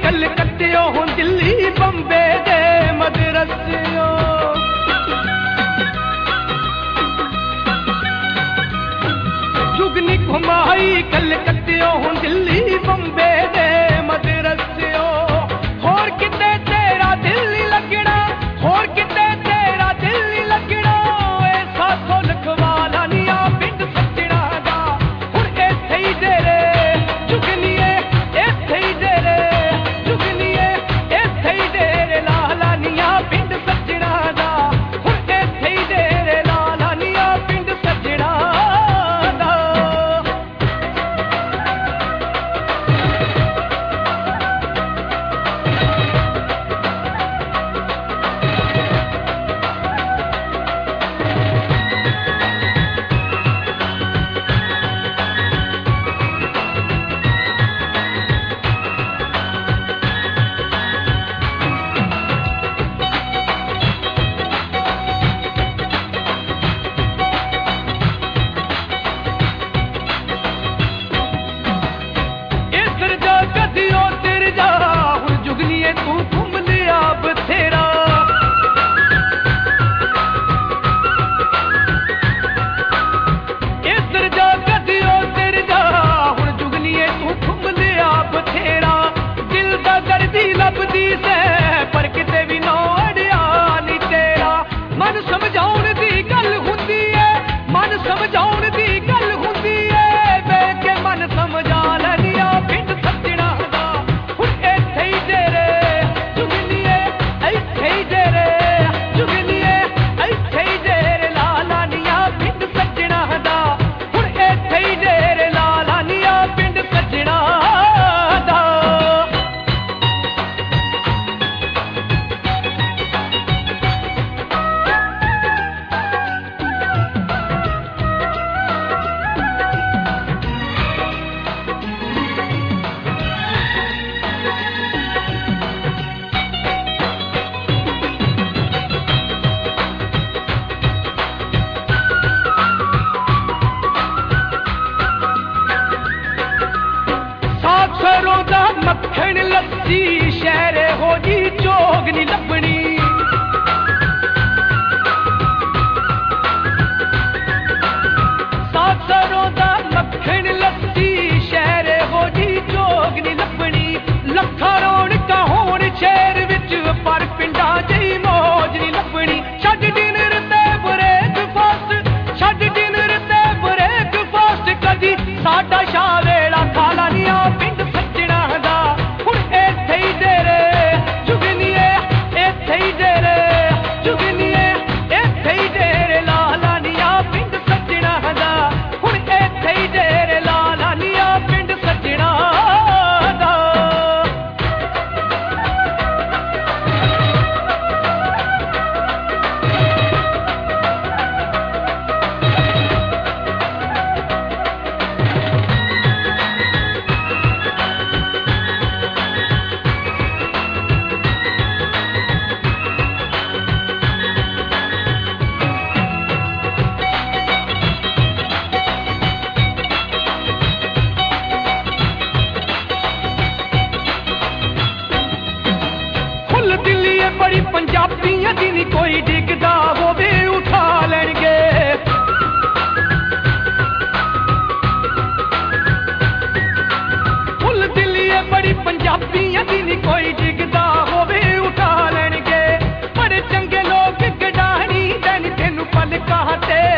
कलकत्तियों हूँ दिल्ली बम्बे दे मदरसियों जुगनी घुमाई कलकत्तियों हूँ दिल्ली बम्बे दे मदरसियों होर किते तेरा दिल नहीं लगना होर किते तेरा दिल नहीं लगना ऐसा तो लिखवाला निया पिंड सजना दा हुण इत्थे ही डेरे जुगनीए इत्थे ही डेरे जुगनीए इत्थे ही डेरे लाला निया पिंड सजना दा हुण इत्थे ही डेरे लाला निया पिंड सजना दा मक्खन लस्सी शहर हो जी चोग नी लभनी सासरों दा मक्खन लस्सी शहर हो जी चोग नी लभनी लखा रौनका होण शहर विच पर पिंडां च मौज नी लभनी छड्ड डिनर ते ब्रेकफास्ट छड्ड डिनर ते ब्रेकफास्ट कदी साडा शाह वेला खाला नी आ पिंड सजना दा बड़ी पंजाबियां दी नी कोई डिगदा होवे उठा लैणगे फुल दिलिए बड़ी पंजाबियां दी नी कोई डिगदा होवे उठा लैणगे बड़े चंगे लोग गडानी दैन तेनू पलकां ते